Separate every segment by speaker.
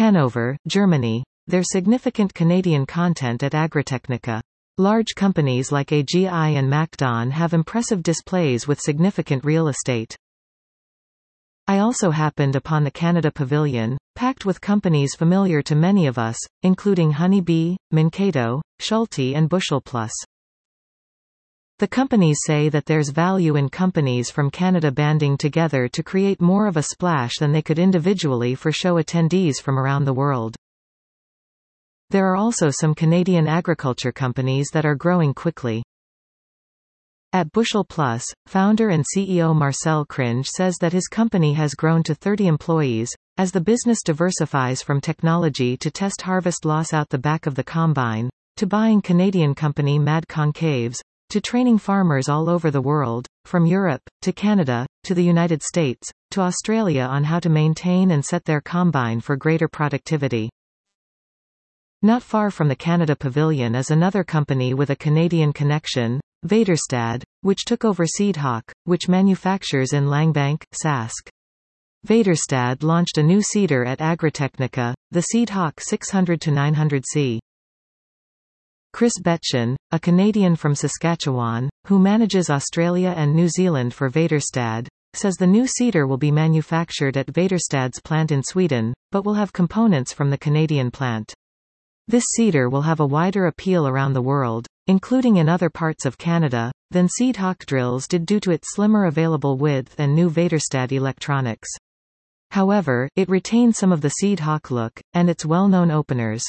Speaker 1: Hanover, Germany. There's significant Canadian content at Agritechnica. Large companies like AGI and MacDon have impressive displays with significant real estate. I also happened upon the Canada Pavilion, packed with companies familiar to many of us, including Honeybee, Mankato, Schulte and Bushel Plus. The companies say that there's value in companies from Canada banding together to create more of a splash than they could individually for show attendees from around the world. There are also some Canadian agriculture companies that are growing quickly. At Bushel Plus, founder and CEO Marcel Cringe says that his company has grown to 30 employees, as the business diversifies from technology to test harvest loss out the back of the combine, to buying Canadian company Mad Concaves, to training farmers all over the world, from Europe, to Canada, to the United States, to Australia on how to maintain and set their combine for greater productivity. Not far from the Canada Pavilion is another company with a Canadian connection, Vaderstad, which took over Seedhawk, which manufactures in Langbank, Sask. Vaderstad launched a new seeder at Agritechnica, the Seedhawk 600-900C. Chris Betchen, a Canadian from Saskatchewan, who manages Australia and New Zealand for Vaderstad, says the new seeder will be manufactured at Vaderstad's plant in Sweden, but will have components from the Canadian plant. This seeder will have a wider appeal around the world, including in other parts of Canada, than Seedhawk drills did due to its slimmer available width and new Vaderstad electronics. However, it retains some of the Seedhawk look, and its well-known openers.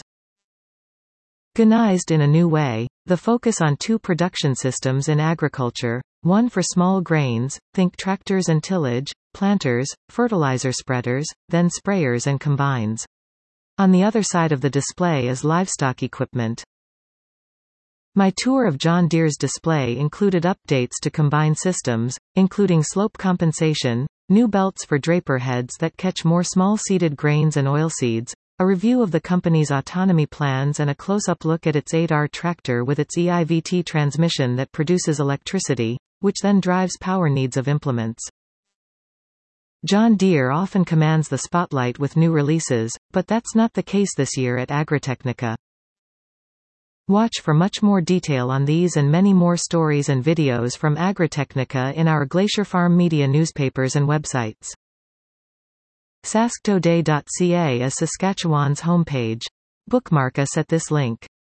Speaker 1: Organized in a new way, the focus on two production systems in agriculture, one for small grains, think tractors and tillage, planters, fertilizer spreaders, then sprayers and combines. On the other side of the display is livestock equipment. My tour of John Deere's display included updates to combine systems, including slope compensation, new belts for draper heads that catch more small-seeded grains and oilseeds, a review of the company's autonomy plans and a close-up look at its 8R tractor with its EIVT transmission that produces electricity, which then drives power needs of implements. John Deere often commands the spotlight with new releases, but that's not the case this year at Agritechnica. Watch for much more detail on these and many more stories and videos from Agritechnica in our Glacier Farm Media newspapers and websites. Sasktoday.ca is Saskatchewan's homepage. Bookmark us at this link.